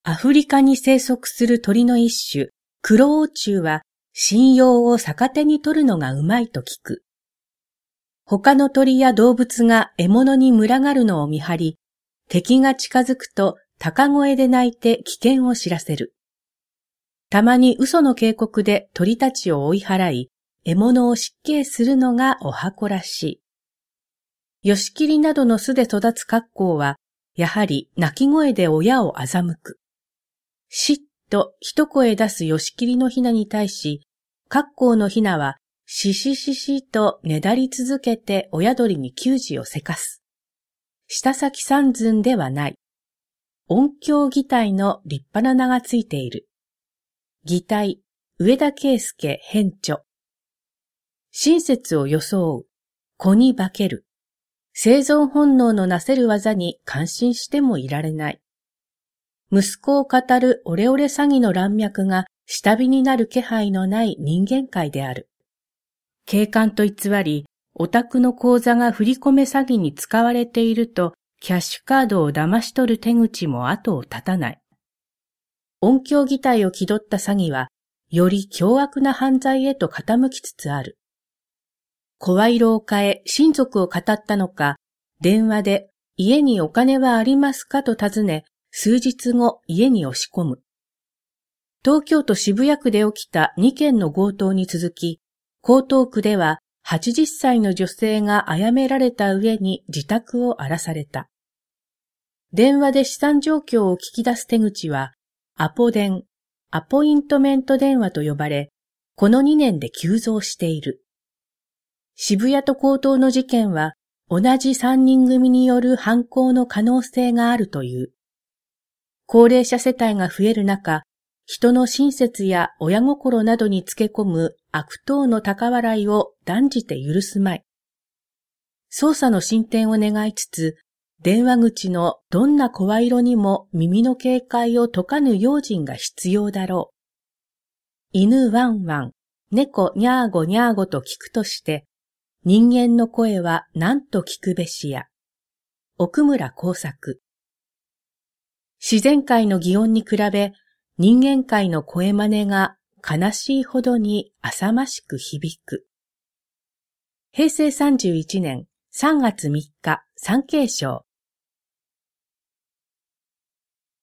アフリカに生息する鳥の一種、クロオウチュウは針葉を逆手に取るのがうまいと聞く。他の鳥や動物が獲物に群がるのを見張り、敵が近づくと高声で鳴いて危険を知らせる。たまに嘘の警告で鳥たちを追い払い、獲物を失敬するのがお箱らしい。ヨシキリなどの巣で育つカッコウは、やはり鳴き声で親を欺く。しっと一声出すヨシキリのヒナに対し、カッコウのヒナはししししとねだり続けて親鳥に給仕をせかす。舌先三寸ではない。音響擬態の立派な名がついている。擬態、上田圭介編著。親切を装う。子に化ける。生存本能のなせる技に感心してもいられない。息子を語るオレオレ詐欺の乱脈が下火になる気配のない人間界である。警官と偽り、お宅の口座が振り込め詐欺に使われているとキャッシュカードを騙し取る手口も後を絶たない。音響擬態を気取った詐欺は、より凶悪な犯罪へと傾きつつある。声色を変え親族を語ったのか、電話で家にお金はありますかと尋ね、数日後家に押し込む。東京都渋谷区で起きた2件の強盗に続き、江東区では80歳の女性が殺められた上に自宅を荒らされた。電話で資産状況を聞き出す手口は、アポ電、アポイントメント電話と呼ばれ、この2年で急増している。渋谷と江東の事件は、同じ3人組による犯行の可能性があるという。高齢者世帯が増える中、人の親切や親心などにつけ込む悪党の高笑いを断じて許すまい。捜査の進展を願いつつ、電話口のどんな声色にも耳の警戒を解かぬ用心が必要だろう。犬ワンワン、猫ニャーゴニャーゴと聞くとして、人間の声は何と聞くべしや。奥村耕作。自然界の擬音に比べ、人間界の声真似が悲しいほどに浅ましく響く。平成31年3月3日、産経省。